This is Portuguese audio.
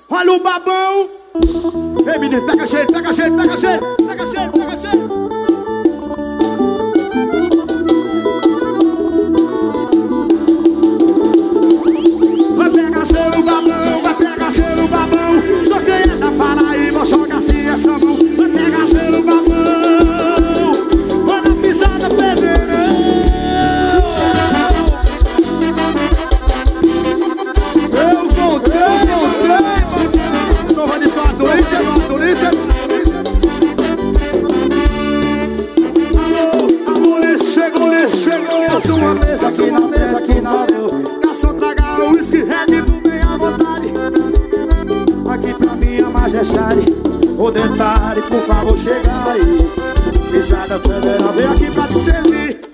Olha o babão. Ei, menino, pega cheiro, pega cheiro, pega cheiro, pega cheiro, pega cheiro. Vai pegar cheiro, babão, vai pegar cheiro, babão. Só quem é da Paraíba joga assim essa mão. Vai pegar cheiro, babão. Olha a pisada, pedreirão. Eu voltei. Sou Vanissado, Ulisses. Chegou uma mesa aqui na rua. Garçom, traga o whisky, Red Bull, bem à vontade. Aqui pra minha majestade. O detalhe, por favor, chega aí. Pisada federal, vem aqui pra te servir.